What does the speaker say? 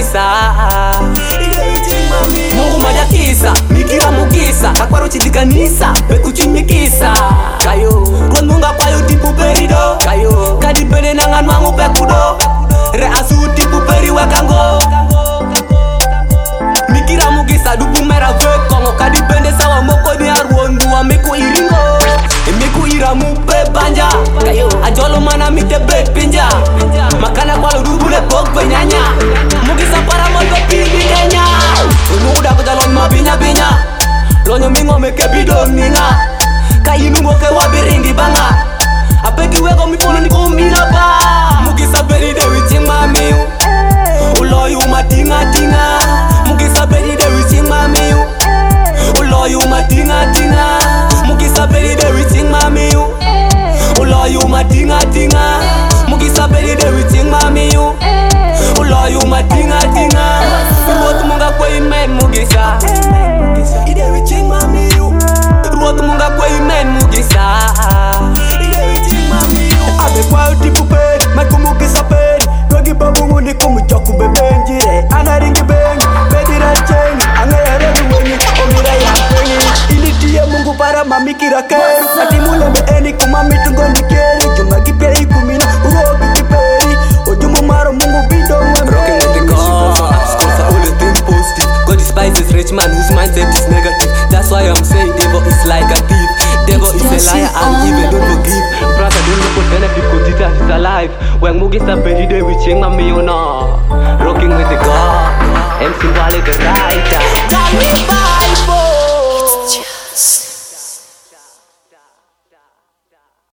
mugisa Mungu majakisa mikira mugisa kakwaro chidikanisa bekuchinyikisa kayo ronunga payo tipu perido kayo kadi bene nangan mangu pekudo re asu tipu peri wekango mikira mugisa dubu mera vekongo kadi bende sawa moko di arwondu ameku iringo emeku iramu pe banja kayo ajolo mana mite bet pinja makana kwalo dubu le pok nyanya mugisa para mo pili kenya unuda ko dalon mabinya binya lonyo mingo meke bidon ninga kayinu mo ke wabirindi banga apeki wego mi pono ni ko mina ba mugisa beri de wiching mami uloyu matinga tinga mugisa beri de wiching mami uloyu matinga tinga mugisa beri de wiching mami uloyu matinga tinga mugisa beri de wiching mami uloyu matinga tinga ruot munga kwa imen mugisa ide wiching mami ruot munga kwa imen mugisa ide wiching mami abe kwa tipu pe makumugisa pe rogi babu nguni kumuchoku bebenjire anaringi bengi bedira chengi angere wengi omira ya pengi ilitia Mungu para mamikira ke atimule beeni kumami tungoni keri chunga kipya ikumina urogi kiperi ojumu maro Mungu bido rocking with the God I've always been positive God despises rich man whose mindset is negative. That's why I'm saying devil is like a thief. Devil is a liar and evil don't forgive. Brother don't look for benefit cause Jesus is alive. When Mugisa beri de wiching mami yona